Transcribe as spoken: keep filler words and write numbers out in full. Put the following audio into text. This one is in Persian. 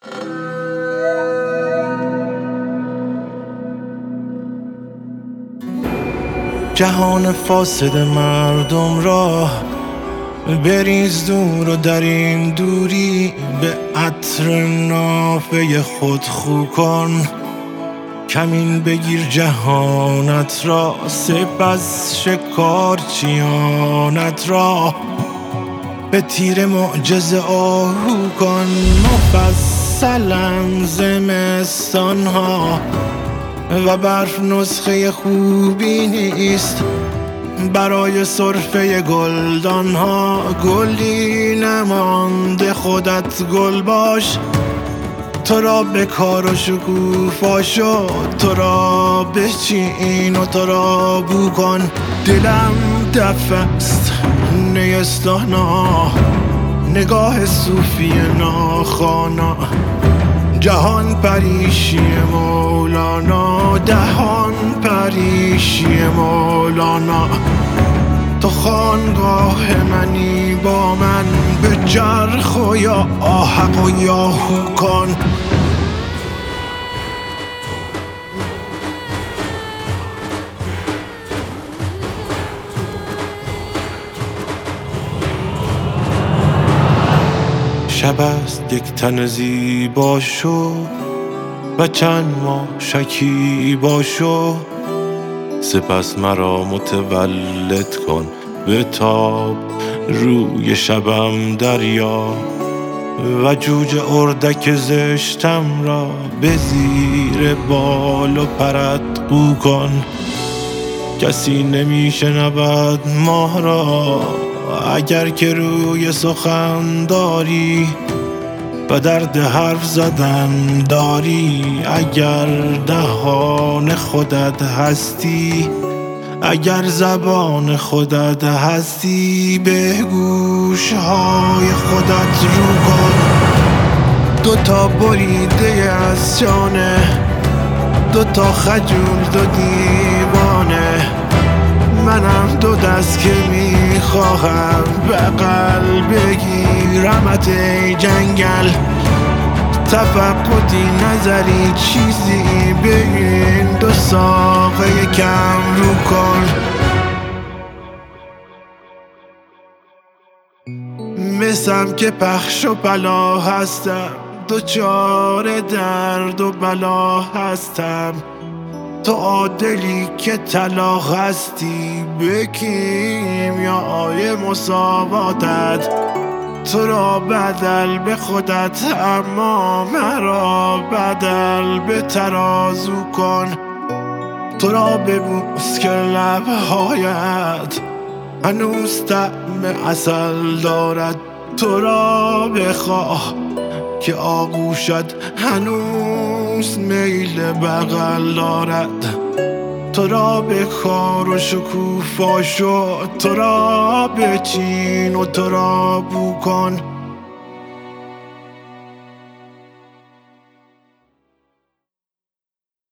جهان فاسد مردم را بریز دور و در این دوری به عطر نافه خود خو کن. کمین بگیر جهانت را، سپس شکارچیانت را به تیر معجزه آهو کن. مفصلا زمستان ها و برف نسخه خوبی نیست برای سرفه گلدان ها. گلی نمانده خودت گل باش، تو را به کار و شکوفا شد، تو را بچین و تو را بو کن. دلم دفع است نیستانا، نگاه صوفی ناخوانا، جهان پریشی مولانا، دهان پریشی مولانا. تو خانگاه منی با من، به چرخ و یا آحق و یا هو کن. شب است یک تن زیبا شو و چند ماه شکیبا شو، سپس مرا متولد کن به تاب روی شبم دریا و جوجه اردک زشتم را به زیر بال و پرت قو کن. کسی نمی شنود ماه را اگر که روی سخن داری و درد حرف زدن داری. اگر دهان خودت هستی، اگر زبان خودت هستی، به گوشهای خودت رو کن. دوتا بریده از شانه، دوتا خجول دو دیوانه، منم دو دست که میخواهم بغل بگیرمت ای جنگل. تفقدی نظری چیزی به این دو ساقه کم رو کن. مسم که پخش و پلا هستم، دوچار درد و بلا هستم. تو عادلی که طلا هستی به کیمیای مساواتت. تو را بدل به خودت اما مرا بدل به ترازو کن. تو را ببوس که لبهایت هنوز طعم عسل دارد. تو را بخواه که آغوشت هنوز میل بغل دارد. تو را به کار و شکوفا شد، تو را بچین و تو را بو کن.